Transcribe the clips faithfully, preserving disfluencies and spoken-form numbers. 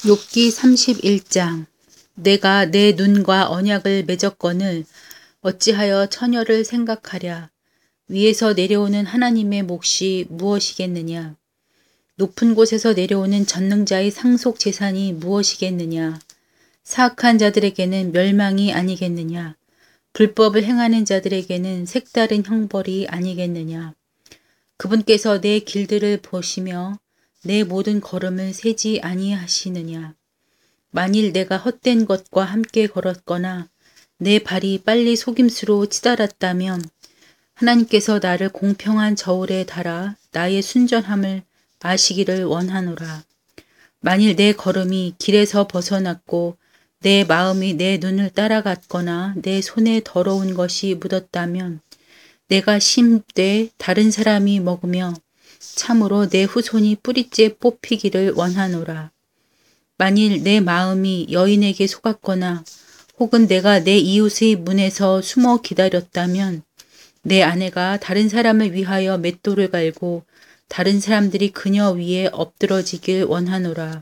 욥기 삼십일 장. 내가 내 눈과 언약을 맺었거늘 어찌하여 처녀를 생각하랴. 위에서 내려오는 하나님의 몫이 무엇이겠느냐. 높은 곳에서 내려오는 전능자의 상속 재산이 무엇이겠느냐. 사악한 자들에게는 멸망이 아니겠느냐. 불법을 행하는 자들에게는 색다른 형벌이 아니겠느냐. 그분께서 내 길들을 보시며 내 모든 걸음을 세지 아니하시느냐. 만일 내가 헛된 것과 함께 걸었거나 내 발이 빨리 속임수로 치달았다면 하나님께서 나를 공평한 저울에 달아 나의 순전함을 아시기를 원하노라. 만일 내 걸음이 길에서 벗어났고 내 마음이 내 눈을 따라갔거나 내 손에 더러운 것이 묻었다면 내가 심되 다른 사람이 먹으며 참으로 내 후손이 뿌리째 뽑히기를 원하노라. 만일 내 마음이 여인에게 속았거나 혹은 내가 내 이웃의 문에서 숨어 기다렸다면 내 아내가 다른 사람을 위하여 맷돌을 갈고 다른 사람들이 그녀 위에 엎드러지길 원하노라.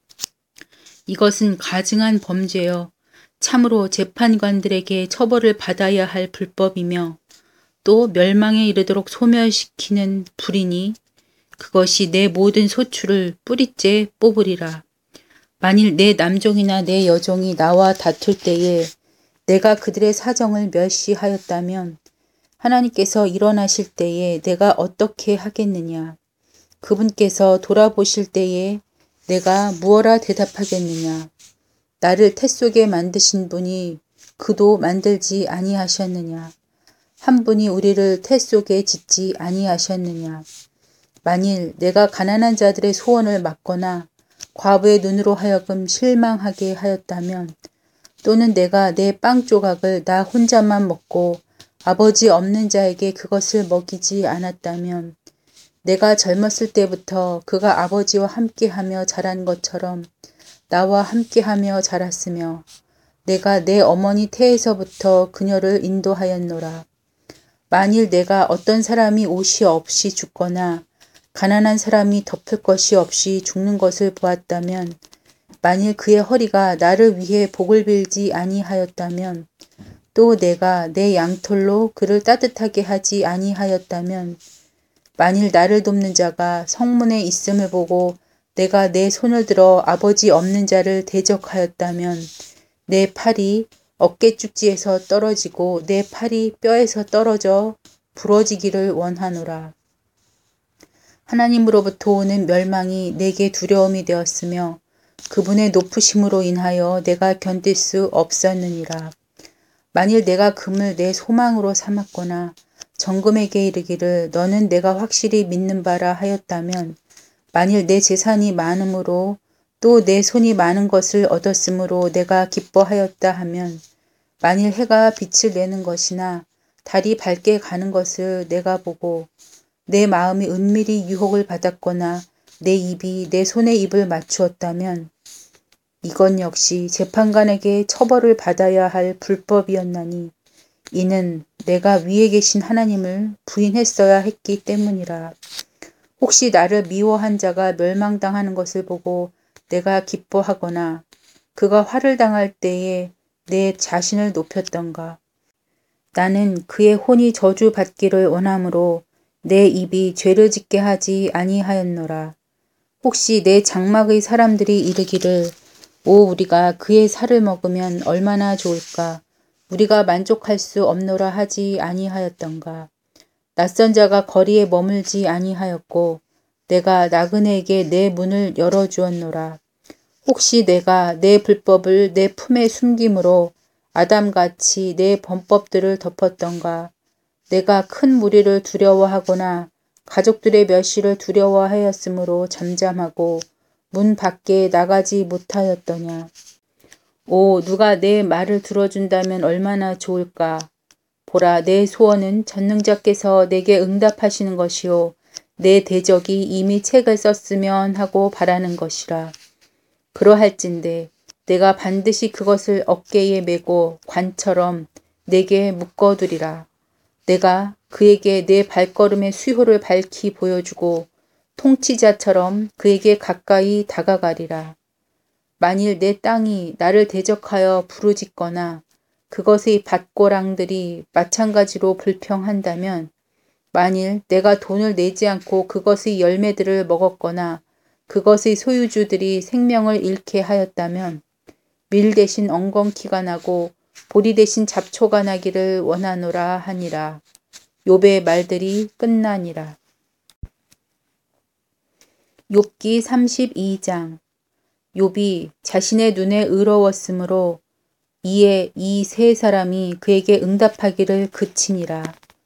이것은 가증한 범죄여 참으로 재판관들에게 처벌을 받아야 할 불법이며 또 멸망에 이르도록 소멸시키는 불이니 그것이 내 모든 소출을 뿌리째 뽑으리라. 만일 내 남종이나 내 여종이 나와 다툴 때에 내가 그들의 사정을 멸시하였다면 하나님께서 일어나실 때에 내가 어떻게 하겠느냐. 그분께서 돌아보실 때에 내가 무엇라 대답하겠느냐. 나를 태 속에 만드신 분이 그도 만들지 아니하셨느냐. 한 분이 우리를 태 속에 짓지 아니하셨느냐. 만일 내가 가난한 자들의 소원을 막거나 과부의 눈으로 하여금 실망하게 하였다면 또는 내가 내 빵 조각을 나 혼자만 먹고 아버지 없는 자에게 그것을 먹이지 않았다면 내가 젊었을 때부터 그가 아버지와 함께하며 자란 것처럼 나와 함께하며 자랐으며 내가 내 어머니 태에서부터 그녀를 인도하였노라. 만일 내가 어떤 사람이 옷이 없이 죽거나 가난한 사람이 덮을 것이 없이 죽는 것을 보았다면 만일 그의 허리가 나를 위해 복을 빌지 아니하였다면 또 내가 내 양털로 그를 따뜻하게 하지 아니하였다면 만일 나를 돕는 자가 성문에 있음을 보고 내가 내 손을 들어 아버지 없는 자를 대적하였다면 내 팔이 어깨축지에서 떨어지고 내 팔이 뼈에서 떨어져 부러지기를 원하노라. 하나님으로부터 오는 멸망이 내게 두려움이 되었으며 그분의 높으심으로 인하여 내가 견딜 수 없었느니라. 만일 내가 금을 내 소망으로 삼았거나 정금에게 이르기를 너는 내가 확실히 믿는 바라 하였다면 만일 내 재산이 많음으로 또 내 손이 많은 것을 얻었으므로 내가 기뻐하였다 하면 만일 해가 빛을 내는 것이나 달이 밝게 가는 것을 내가 보고 내 마음이 은밀히 유혹을 받았거나 내 입이 내 손의 입을 맞추었다면 이건 역시 재판관에게 처벌을 받아야 할 불법이었나니 이는 내가 위에 계신 하나님을 부인했어야 했기 때문이라. 혹시 나를 미워한 자가 멸망당하는 것을 보고 내가 기뻐하거나 그가 화를 당할 때에 내 자신을 높였던가. 나는 그의 혼이 저주받기를 원하므로 내 입이 죄를 짓게 하지 아니하였노라. 혹시 내 장막의 사람들이 이르기를 오 우리가 그의 살을 먹으면 얼마나 좋을까. 우리가 만족할 수 없노라 하지 아니하였던가. 낯선 자가 거리에 머물지 아니하였고 내가 나그네에게 내 문을 열어주었노라. 혹시 내가 내 불법을 내 품에 숨김으로 아담같이 내 범법들을 덮었던가. 내가 큰 무리를 두려워하거나 가족들의 멸시를 두려워하였으므로 잠잠하고 문 밖에 나가지 못하였더냐. 오 누가 내 말을 들어준다면 얼마나 좋을까. 보라 내 소원은 전능자께서 내게 응답하시는 것이요 내 대적이 이미 책을 썼으면 하고 바라는 것이라. 그러할진대 내가 반드시 그것을 어깨에 메고 관처럼 내게 묶어두리라. 내가 그에게 내 발걸음의 수효를 밝히 보여주고 통치자처럼 그에게 가까이 다가가리라. 만일 내 땅이 나를 대적하여 부르짖거나 그것의 밭고랑들이 마찬가지로 불평한다면 만일 내가 돈을 내지 않고 그것의 열매들을 먹었거나 그것의 소유주들이 생명을 잃게 하였다면 밀 대신 엉겅퀴가 나고 보리 대신 잡초가 나기를 원하노라 하니라. 욥의 말들이 끝나니라. 욥기 삼십이 장. 욥이 자신의 눈에 의로웠으므로 이에 이 세 사람이 그에게 응답하기를 그치니라.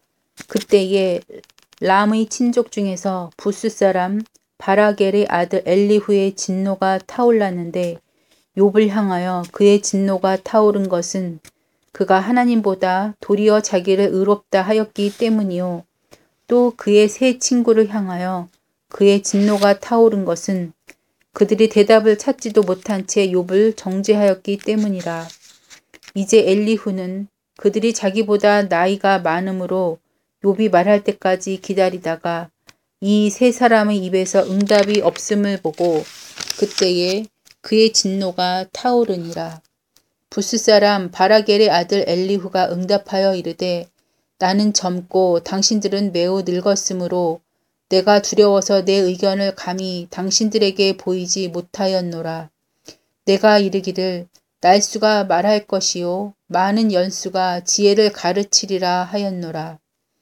그때에 람의 친족 중에서 부스 사람 바라겔의 아들 엘리후의 진노가 타올랐는데 욥을 향하여 그의 진노가 타오른 것은 그가 하나님보다 도리어 자기를 의롭다 하였기 때문이요. 또 그의 세 친구를 향하여 그의 진노가 타오른 것은 그들이 대답을 찾지도 못한 채 욥을 정죄하였기 때문이라. 이제 엘리후는 그들이 자기보다 나이가 많으므로 욥이 말할 때까지 기다리다가 이 세 사람의 입에서 응답이 없음을 보고 그때에 그의 진노가 타오르니라. 부스 사람 바라겔의 아들 엘리후가 응답하여 이르되 나는 젊고 당신들은 매우 늙었으므로 내가 두려워서 내 의견을 감히 당신들에게 보이지 못하였노라. 내가 이르기를 날수가 말할 것이요 많은 연수가 지혜를 가르치리라 하였노라.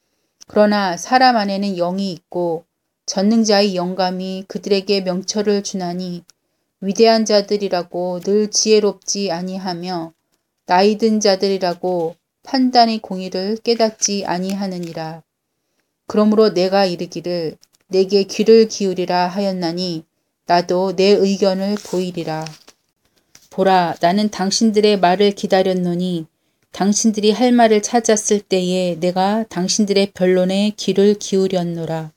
그러나 사람 안에는 영이 있고 전능자의 영감이 그들에게 명철을 주나니 위대한 자들이라고 늘 지혜롭지 아니하며 나이든 자들이라고 판단의 공의를 깨닫지 아니하느니라. 그러므로 내가 이르기를 내게 귀를 기울이라 하였나니 나도 내 의견을 보이리라. 보라, 나는 당신들의 말을 기다렸노니 당신들이 할 말을 찾았을 때에 내가 당신들의 변론에 귀를 기울였노라.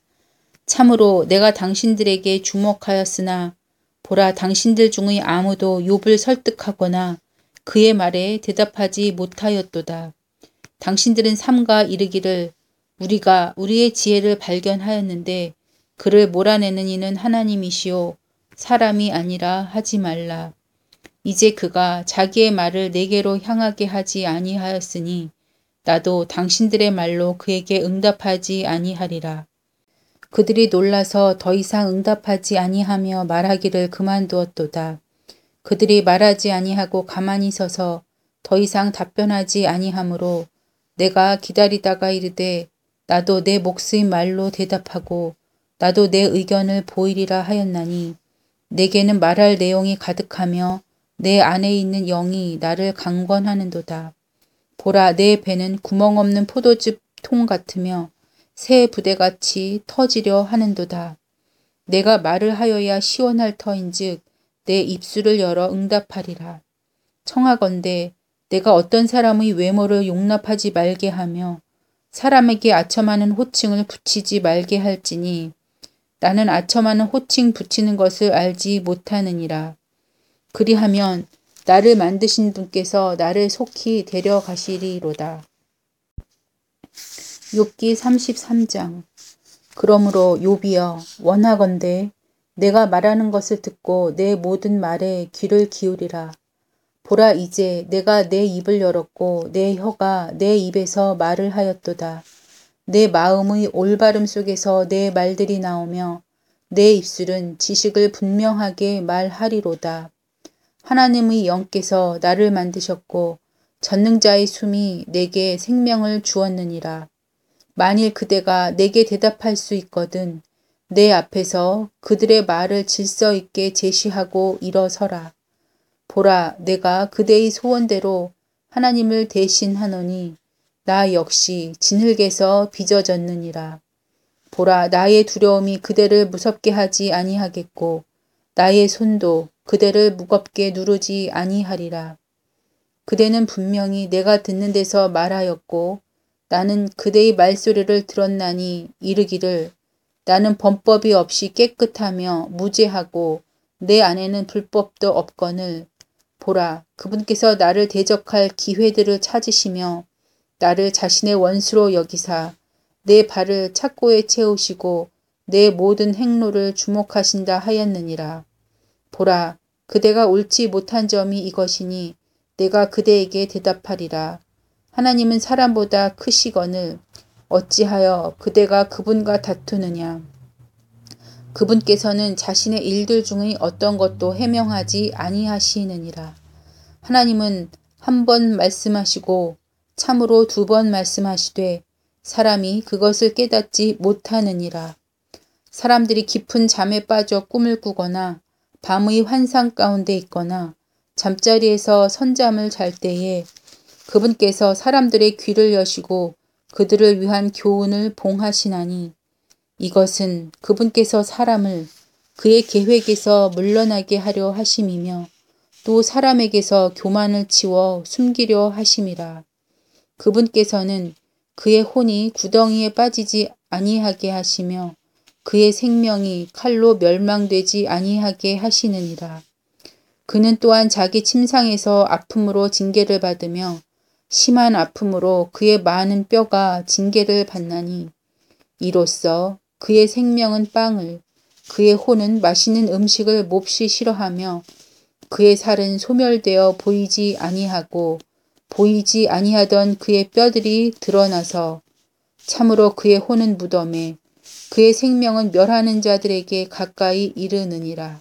참으로 내가 당신들에게 주목하였으나 보라, 당신들 중의 아무도 욥을 설득하거나 그의 말에 대답하지 못하였도다. 당신들은 삼가 이르기를 우리가 우리의 지혜를 발견하였는데 그를 몰아내는 이는 하나님이시오 사람이 아니라 하지 말라. 이제 그가 자기의 말을 내게로 향하게 하지 아니하였으니 나도 당신들의 말로 그에게 응답하지 아니하리라. 그들이 놀라서 더 이상 응답하지 아니하며 말하기를 그만두었도다. 그들이 말하지 아니하고 가만히 서서 더 이상 답변하지 아니하므로 내가 기다리다가 이르되 나도 내 몫의 말로 대답하고 나도 내 의견을 보이리라 하였나니 내게는 말할 내용이 가득하며 내 안에 있는 영이 나를 강권하는도다. 보라, 내 배는 구멍 없는 포도즙 통 같으며 새 부대같이 터지려 하는도다. 내가 말을 하여야 시원할 터인즉 내 입술을 열어 응답하리라. 청하건대 내가 어떤 사람의 외모를 용납하지 말게 하며 사람에게 아첨하는 호칭을 붙이지 말게 할지니 나는 아첨하는 호칭 붙이는 것을 알지 못하느니라. 그리하면 나를 만드신 분께서 나를 속히 데려가시리로다. 욥기 삼십삼 장. 그러므로 욥이여 원하건대 내가 말하는 것을 듣고 내 모든 말에 귀를 기울이라. 보라, 이제 내가 내 입을 열었고 내 혀가 내 입에서 말을 하였도다. 내 마음의 올바름 속에서 내 말들이 나오며 내 입술은 지식을 분명하게 말하리로다. 하나님의 영께서 나를 만드셨고 전능자의 숨이 내게 생명을 주었느니라. 만일 그대가 내게 대답할 수 있거든 내 앞에서 그들의 말을 질서 있게 제시하고 일어서라. 보라, 내가 그대의 소원대로 하나님을 대신하노니 나 역시 진흙에서 빚어졌느니라. 보라, 나의 두려움이 그대를 무섭게 하지 아니하겠고 나의 손도 그대를 무겁게 누르지 아니하리라. 그대는 분명히 내가 듣는 데서 말하였고 나는 그대의 말소리를 들었나니 이르기를 나는 범법이 없이 깨끗하며 무죄하고 내 안에는 불법도 없거늘 보라, 그분께서 나를 대적할 기회들을 찾으시며 나를 자신의 원수로 여기사 내 발을 착고에 채우시고 내 모든 행로를 주목하신다 하였느니라. 보라, 그대가 옳지 못한 점이 이것이니 내가 그대에게 대답하리라. 하나님은 사람보다 크시거늘 어찌하여 그대가 그분과 다투느냐. 그분께서는 자신의 일들 중의 어떤 것도 해명하지 아니하시느니라. 하나님은 한 번 말씀하시고 참으로 두 번 말씀하시되 사람이 그것을 깨닫지 못하느니라. 사람들이 깊은 잠에 빠져 꿈을 꾸거나 밤의 환상 가운데 있거나 잠자리에서 선잠을 잘 때에 그분께서 사람들의 귀를 여시고 그들을 위한 교훈을 봉하시나니 이것은 그분께서 사람을 그의 계획에서 물러나게 하려 하심이며 또 사람에게서 교만을 치워 숨기려 하심이라. 그분께서는 그의 혼이 구덩이에 빠지지 아니하게 하시며 그의 생명이 칼로 멸망되지 아니하게 하시느니라. 그는 또한 자기 침상에서 아픔으로 징계를 받으며 심한 아픔으로 그의 많은 뼈가 징계를 받나니 이로써 그의 생명은 빵을 그의 혼은 맛있는 음식을 몹시 싫어하며 그의 살은 소멸되어 보이지 아니하고 보이지 아니하던 그의 뼈들이 드러나서 참으로 그의 혼은 무덤에 그의 생명은 멸하는 자들에게 가까이 이르느니라.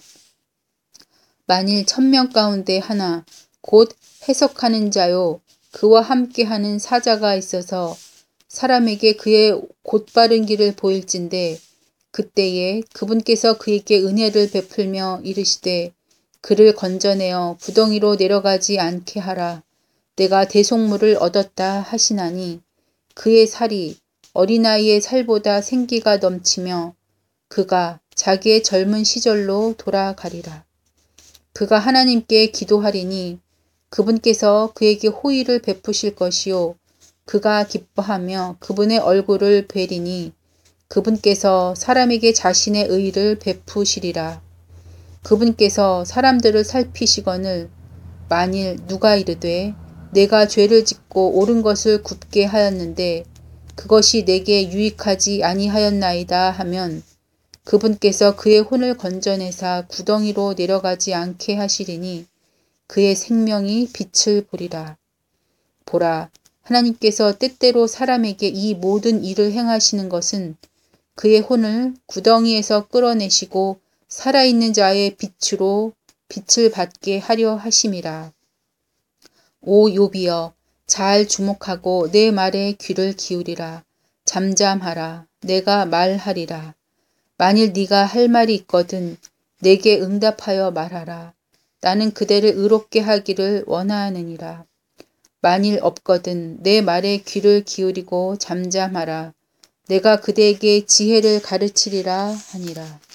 만일 천명 가운데 하나 곧 해석하는 자요 그와 함께하는 사자가 있어서 사람에게 그의 곧바른 길을 보일진대 그때에 그분께서 그에게 은혜를 베풀며 이르시되 그를 건져내어 구덩이로 내려가지 않게 하라. 내가 대속물을 얻었다 하시나니 그의 살이 어린아이의 살보다 생기가 넘치며 그가 자기의 젊은 시절로 돌아가리라. 그가 하나님께 기도하리니 그분께서 그에게 호의를 베푸실 것이요 그가 기뻐하며 그분의 얼굴을 뵈리니 그분께서 사람에게 자신의 의를 베푸시리라. 그분께서 사람들을 살피시거늘 만일 누가 이르되 내가 죄를 짓고 옳은 것을 굽게 하였는데 그것이 내게 유익하지 아니하였나이다 하면 그분께서 그의 혼을 건져내사 구덩이로 내려가지 않게 하시리니 그의 생명이 빛을 보리라. 보라, 하나님께서 때때로 사람에게 이 모든 일을 행하시는 것은 그의 혼을 구덩이에서 끌어내시고 살아있는 자의 빛으로 빛을 받게 하려 하심이라. 오 욥이여, 잘 주목하고 내 말에 귀를 기울이라. 잠잠하라. 내가 말하리라. 만일 네가 할 말이 있거든 내게 응답하여 말하라. 나는 그대를 의롭게 하기를 원하느니라. 만일 없거든 내 말에 귀를 기울이고 잠잠하라. 내가 그대에게 지혜를 가르치리라 하니라.